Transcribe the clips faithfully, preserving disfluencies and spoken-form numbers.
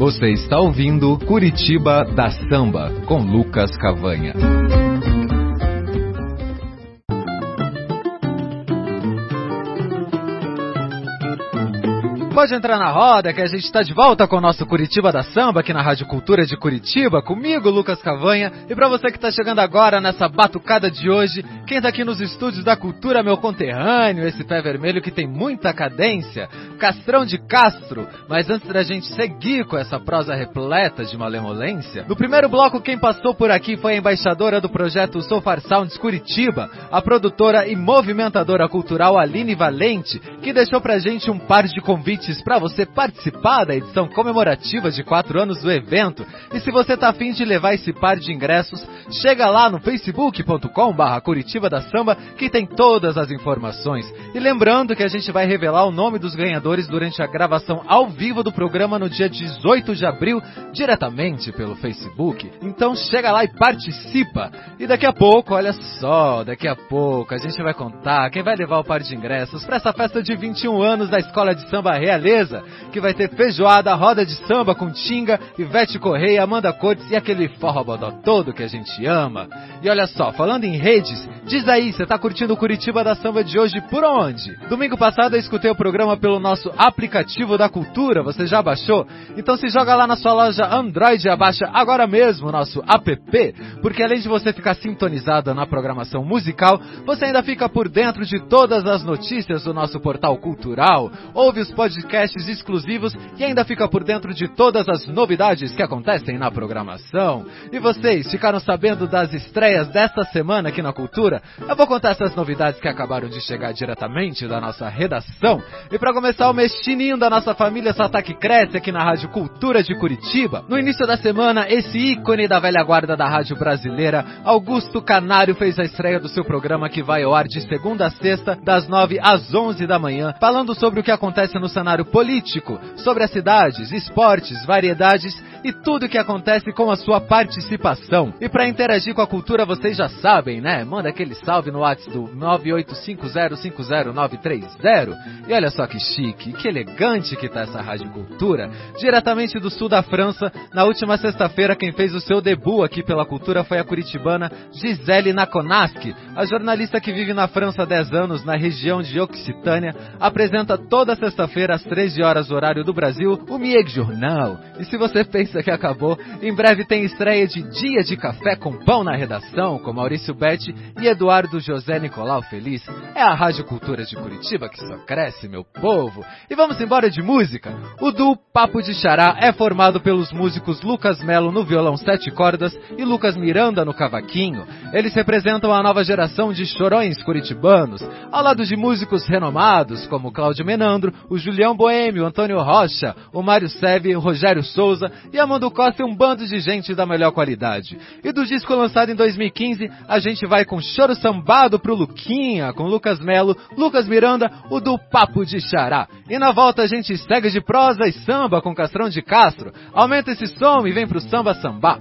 Você está ouvindo Curitiba da Samba, com Lucas Cavanha. Pode entrar na roda que a gente está de volta com o nosso Curitiba da Samba aqui na Rádio Cultura de Curitiba, comigo, Lucas Cavanha, e para você que está chegando agora nessa batucada de hoje, quem está aqui nos estúdios da Cultura, meu conterrâneo, esse pé vermelho que tem muita cadência, Castrão de Castro. Mas antes da gente seguir com essa prosa repleta de malemolência, no primeiro bloco quem passou por aqui foi a embaixadora do projeto Sofar Sounds Curitiba, a produtora e movimentadora cultural Aline Valente, que deixou pra gente um par de convites para você participar da edição comemorativa de quatro anos do evento. E se você tá afim de levar esse par de ingressos, chega lá no facebook ponto com barra Curitiba da Samba, que tem todas as informações. E lembrando que a gente vai revelar o nome dos ganhadores durante a gravação ao vivo do programa no dia dezoito de abril, diretamente pelo Facebook. Então chega lá e participa. E daqui a pouco, olha só, daqui a pouco a gente vai contar quem vai levar o par de ingressos para essa festa de vinte e um anos da Escola de Samba Realeza, que vai ter feijoada, roda de samba com Tinga, Ivete Correia, Amanda Cortes e aquele forró bodó todo que a gente ama. E olha só, falando em redes, diz aí, você tá curtindo o Curitiba da Samba de hoje por onde? Domingo passado eu escutei o programa pelo nosso aplicativo da Cultura, você já baixou? Então se joga lá na sua loja Android e abaixa agora mesmo o nosso app, porque além de você ficar sintonizado na programação musical, você ainda fica por dentro de todas as notícias do nosso portal cultural, ouve os podcasts exclusivos e ainda fica por dentro de todas as novidades que acontecem na programação. E vocês ficaram sabendo das estreias desta semana aqui na Cultura? Eu vou contar essas novidades que acabaram de chegar diretamente da nossa redação. E para começar, o mexinho da nossa família Sotaque Cresce aqui na Rádio Cultura de Curitiba. No início da semana, esse ícone da velha guarda da rádio brasileira, Augusto Canário, fez a estreia do seu programa que vai ao ar de segunda a sexta, das nove às onze da manhã, falando sobre o que acontece no cenário político, sobre as cidades, esportes, variedades e tudo o que acontece com a sua participação. E para interagir com a Cultura, vocês já sabem, né? Manda aquele salve no WhatsApp do nove oito cinco zero cinco zero nove três zero. E olha só que chique, que elegante que tá essa Rádio Cultura. Diretamente do sul da França, na última sexta-feira, quem fez o seu debut aqui pela Cultura foi a curitibana Gisele Nakonaski. A jornalista que vive na França há dez anos, na região de Occitânia, apresenta toda sexta-feira às treze horas, horário do Brasil, o Mieg Jornal. E se você pensa que acabou, em breve tem estreia de Dia de Café com Pão na redação, com Maurício Betti e Eduardo José Nicolau Feliz. É a Rádio Cultura de Curitiba que só cresce, meu povo. E vamos embora de música. O duo Papo de Xará é formado pelos músicos Lucas Melo no violão sete cordas e Lucas Miranda no cavaquinho. Eles representam a nova geração de chorões curitibanos, ao lado de músicos renomados como Cláudio Menandro, o Julião Boêmio, Antônio Rocha, o Mário Seve, o Rogério Souza e Amando Costa e um bando de gente da melhor qualidade. E do disco lançado em dois mil e quinze, a gente vai com Choro Sambado pro Luquinha, com Lucas Melo, Lucas Miranda, o do Papo de Xará. E na volta a gente segue de prosa e samba com Castrão de Castro. Aumenta esse som e vem pro samba sambar.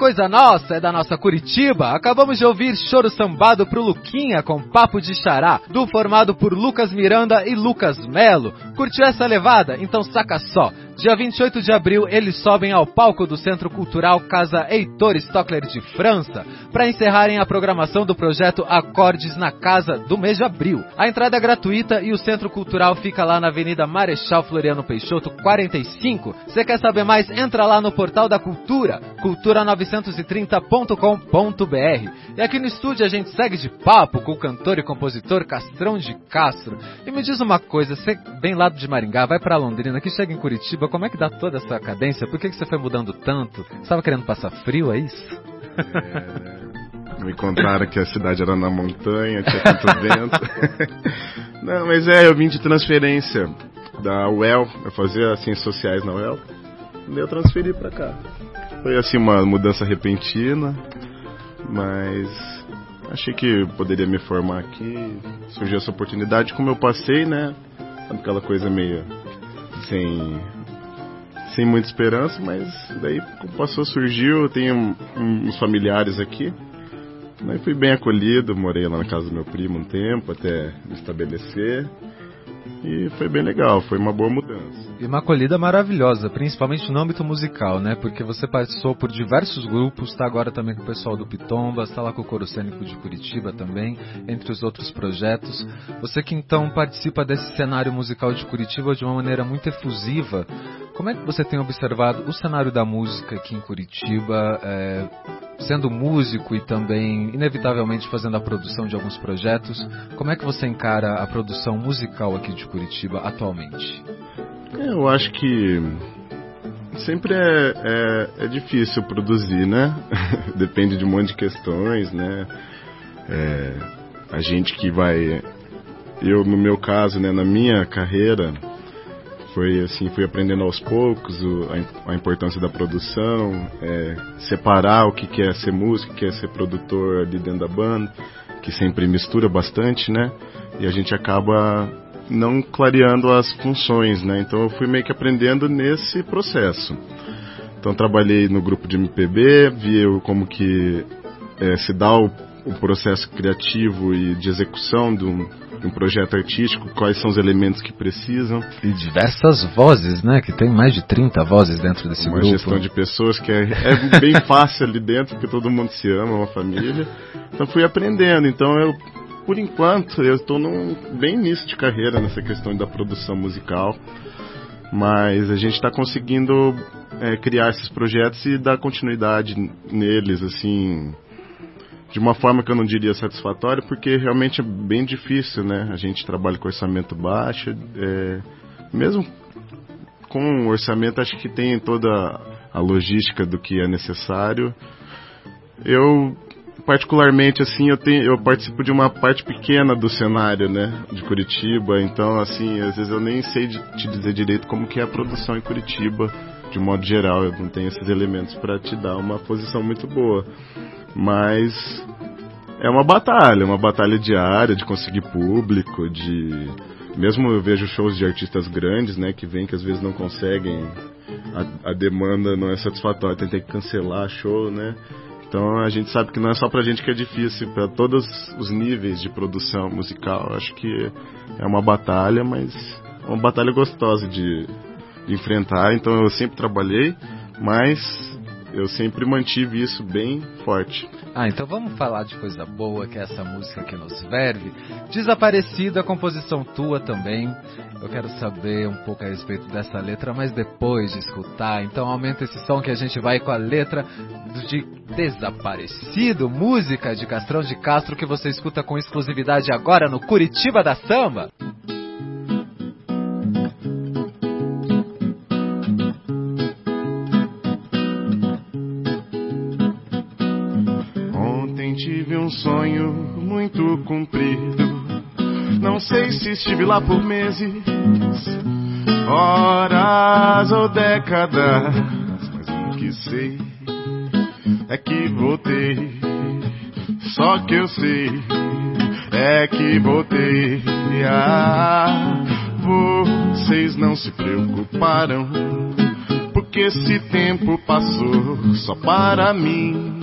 coisa nossa é da nossa Curitiba. Acabamos de ouvir Choro Sambado pro Luquinha com Papo de Xará, do formado por Lucas Miranda e Lucas Melo. Curtiu essa levada? Então saca só. Dia vinte e oito de abril, eles sobem ao palco do Centro Cultural Casa Heitor Stockler de França para encerrarem a programação do projeto Acordes na Casa do mês de abril. A entrada é gratuita e o Centro Cultural fica lá na Avenida Marechal Floriano Peixoto, quarenta e cinco. Você quer saber mais? Entra lá no portal da Cultura, cultura novecentos e trinta ponto com ponto b r. E aqui no estúdio a gente segue de papo com o cantor e compositor Castrão de Castro. E me diz uma coisa, você vem lá de Maringá, vai para Londrina, aqui chega em Curitiba, como é que dá toda essa cadência? Por que que você foi mudando tanto? Você estava querendo passar frio, é isso? É, me contaram que a cidade era na montanha, tinha tanto vento. Não, mas é, eu vim de transferência da U E L, eu fazia ciências sociais na U E L, e eu transferi pra cá. Foi assim uma mudança repentina, mas achei que poderia me formar aqui, surgiu essa oportunidade, como eu passei, né, sabe aquela coisa meio sem... sem muita esperança, mas daí passou, surgiu, eu tenho uns familiares aqui, daí fui bem acolhido, morei lá na casa do meu primo um tempo, até me estabelecer, e foi bem legal, foi uma boa mudança. E uma acolhida maravilhosa, principalmente no âmbito musical, né? Porque você passou por diversos grupos, está agora também com o pessoal do Pitomba, está lá com o Coro Cênico de Curitiba também, entre os outros projetos. Você que então participa desse cenário musical de Curitiba de uma maneira muito efusiva, como é que você tem observado o cenário da música aqui em Curitiba, é, sendo músico e também, inevitavelmente, fazendo a produção de alguns projetos? Como é que você encara a produção musical aqui de Curitiba atualmente? Eu acho que sempre é, é, é difícil produzir, né? Depende de um monte de questões, né? É, a gente que vai... Eu, no meu caso, né, na minha carreira, foi assim, fui aprendendo aos poucos o, a, a importância da produção, é, separar o que, que é ser músico, o que é ser produtor ali dentro da banda, que sempre mistura bastante, né? E a gente acaba não clareando as funções, né? Então eu fui meio que aprendendo nesse processo. Então trabalhei no grupo de M P B, vi como que é, se dá o, o processo criativo e de execução de um, de um projeto artístico, quais são os elementos que precisam. E diversas vozes, né? Que tem mais de trinta vozes dentro desse uma grupo. Uma gestão de pessoas que é, é bem fácil ali dentro, porque todo mundo se ama, é uma família. Então fui aprendendo, então eu por enquanto, eu estou bem início de carreira nessa questão da produção musical, mas a gente está conseguindo é, criar esses projetos e dar continuidade neles, assim, de uma forma que eu não diria satisfatória, porque realmente é bem difícil, né? A gente trabalha com orçamento baixo, é, mesmo com o orçamento, acho que tem toda a logística do que é necessário. Eu... Particularmente, assim, eu, tenho, eu participo de uma parte pequena do cenário, né, de Curitiba, então, assim, às vezes eu nem sei de, te dizer direito como que é a produção em Curitiba, de modo geral, eu não tenho esses elementos para te dar uma posição muito boa, mas é uma batalha, uma batalha diária de conseguir público, de... Mesmo eu vejo shows de artistas grandes, né, que vêm que às vezes não conseguem, a, a demanda não é satisfatória, tem que cancelar show, né. Então a gente sabe que não é só pra gente que é difícil, para todos os níveis de produção musical. Acho que é uma batalha, mas é uma batalha gostosa de, de enfrentar. Então eu sempre trabalhei, mas eu sempre mantive isso bem forte. Ah, então vamos falar de coisa boa, que é essa música que nos verve. Desaparecida, composição tua também. Eu quero saber um pouco a respeito dessa letra, mas depois de escutar. Então aumenta esse som que a gente vai com a letra de Desaparecido, música de Castrão de Castro, que você escuta com exclusividade agora no Curitiba da Samba. Tive um sonho muito comprido, não sei se estive lá por meses, horas ou décadas, mas o que sei é que voltei, só que eu sei é que voltei. Ah, vocês não se preocuparam, por porque esse tempo passou só para mim.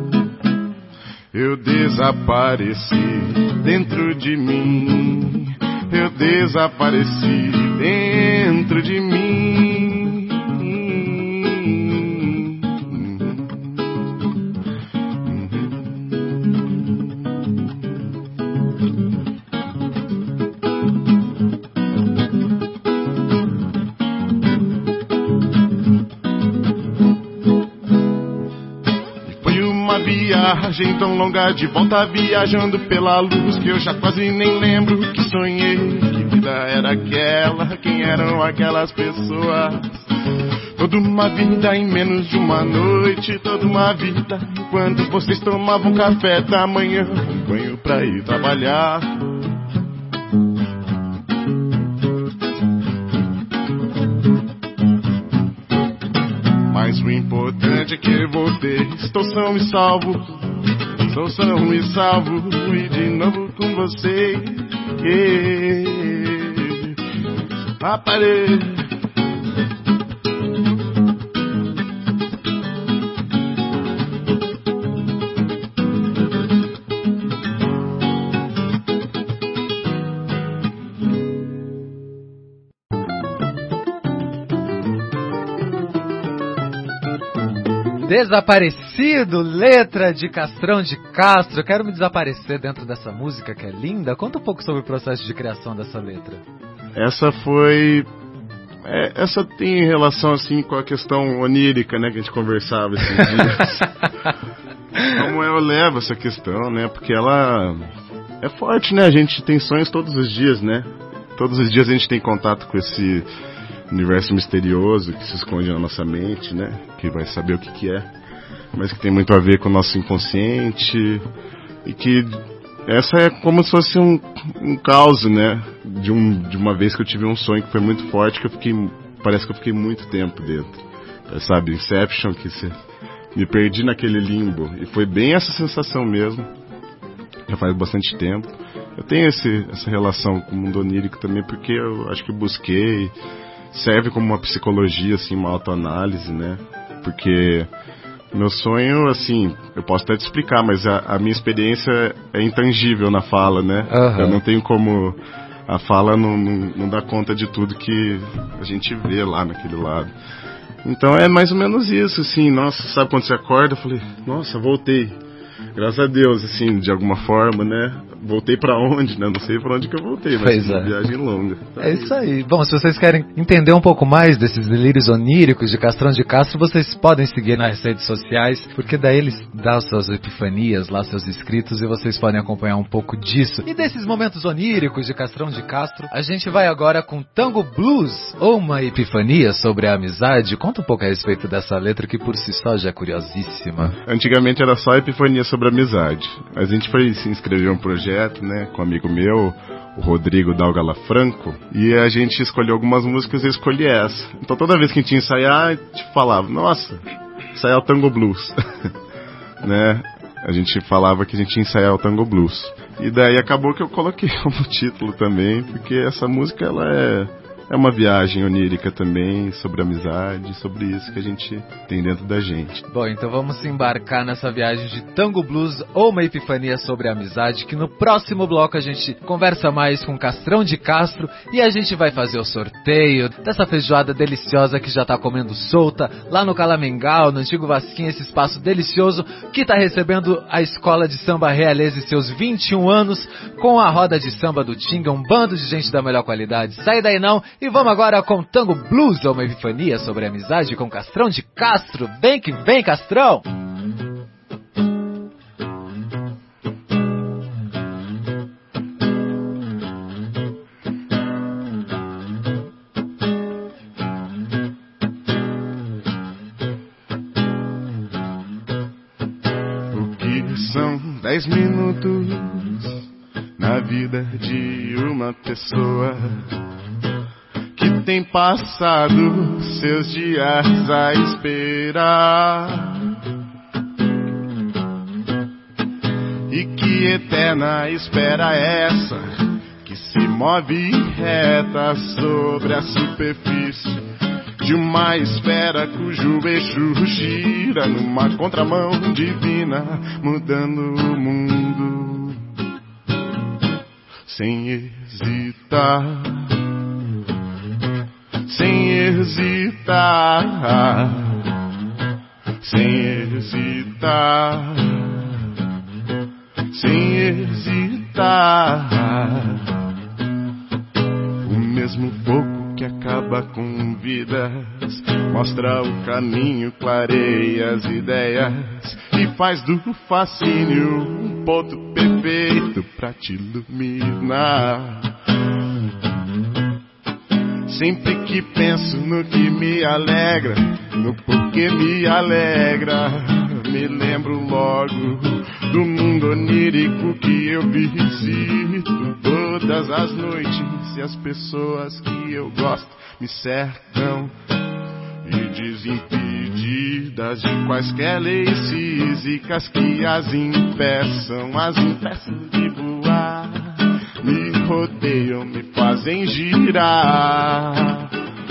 Eu desapareci dentro de mim. Eu desapareci dentro de mim. Viagem tão longa de volta, viajando pela luz, que eu já quase nem lembro que sonhei. Que vida era aquela? Quem eram aquelas pessoas? Toda uma vida em menos de uma noite, toda uma vida enquanto vocês tomavam café da manhã, um banho pra ir trabalhar. Mas o importante é que eu voltei, estou são e salvo, estou são e salvo, e de novo com você. Yeah. Aparei. Desaparecido, letra de Castrão de Castro. Eu quero me desaparecer dentro dessa música que é linda. Conta um pouco sobre o processo de criação dessa letra. Essa foi... É, essa tem relação assim com a questão onírica, né, que a gente conversava esses dias. Como eu levo essa questão, né, porque ela é forte, né, a gente tem sonhos todos os dias, né. Todos os dias a gente tem contato com esse universo misterioso que se esconde na nossa mente, né? Que vai saber o que que é, mas que tem muito a ver com o nosso inconsciente. E que essa é como se fosse um, um caos, né? De, um, de uma vez que eu tive um sonho que foi muito forte, que eu fiquei, parece que eu fiquei muito tempo dentro. É, sabe, Inception, que se, me perdi naquele limbo. E foi bem essa sensação mesmo. Já faz bastante tempo. Eu tenho esse, essa relação com o mundo onírico também, porque eu acho que busquei... Serve como uma psicologia, assim, uma autoanálise, né? Porque meu sonho, assim, eu posso até te explicar, mas a, a minha experiência é intangível na fala, né? Uhum. Eu não tenho como... A fala não, não, não dá conta de tudo que a gente vê lá naquele lado. Então é mais ou menos isso, assim, nossa, sabe quando você acorda? Eu falei, nossa, voltei. Graças a Deus, assim, de alguma forma, né? Voltei pra onde, né? Não sei pra onde que eu voltei, mas pois uma é. viagem longa. Tá é aí. Isso aí. Bom, se vocês querem entender um pouco mais desses delírios oníricos de Castrão de Castro, vocês podem seguir nas redes sociais, porque daí eles dão suas epifanias lá, seus escritos, e vocês podem acompanhar um pouco disso. E desses momentos oníricos de Castrão de Castro, a gente vai agora com Tango Blues, ou uma epifania sobre a amizade. Conta um pouco a respeito dessa letra, que por si só já é curiosíssima. Antigamente era só epifania sobre a amizade. Mas a gente foi se inscrever em um projeto, né, com um amigo meu, o Rodrigo Dalgala Franco, e a gente escolheu algumas músicas e eu escolhi essa. Então toda vez que a gente ia ensaiar, a gente falava, nossa, ensaiar o Tango Blues. Né? A gente falava que a gente ia ensaiar o Tango Blues. E daí acabou que eu coloquei como título também, porque essa música ela é... É uma viagem onírica também, sobre amizade, sobre isso que a gente tem dentro da gente. Bom, então vamos embarcar nessa viagem de Tango Blues ou uma epifania sobre a amizade, que no próximo bloco a gente conversa mais com Castrão de Castro e a gente vai fazer o sorteio dessa feijoada deliciosa que já tá comendo solta lá no Calamengal, no antigo Vasquinha, esse espaço delicioso que tá recebendo a Escola de Samba Realeza e seus vinte e um anos com a roda de samba do Tinga, um bando de gente da melhor qualidade. Sai daí não! E vamos agora com Tango Blues, ou uma epifania sobre a amizade com Castrão de Castro. Vem que vem, Castrão! O que são dez minutos na vida de uma pessoa tem passado seus dias a esperar, e que eterna espera essa que se move reta sobre a superfície, de uma esfera cujo eixo gira numa contramão divina, mudando o mundo sem hesitar, sem hesitar, sem hesitar, sem hesitar. O mesmo fogo que acaba com vidas mostra o caminho, clareia as ideias e faz do fascínio um ponto perfeito pra te iluminar. Sempre que penso no que me alegra, no porquê me alegra, me lembro logo do mundo onírico que eu visito todas as noites, e as pessoas que eu gosto me cercam e desimpedidas de quaisquer leis físicas que as impeçam, as impeçam de voar, me rodeiam, me fazem girar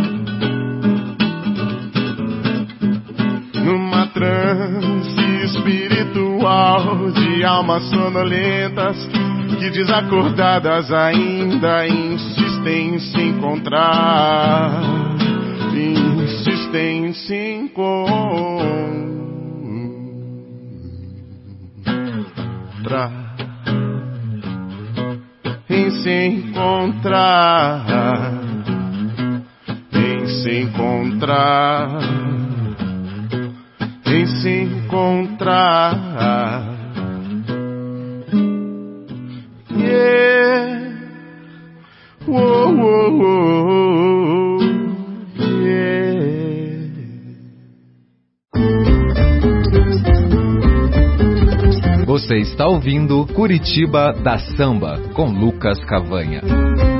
numa transe espiritual de almas sonolentas que desacordadas ainda insistem em se encontrar, insistem em se encontrar, em se encontrar, em se encontrar, em se encontrar. Yeah. Whoa, whoa, whoa. Yeah. Você está ouvindo Curitiba da Samba com Lucas Cavanha.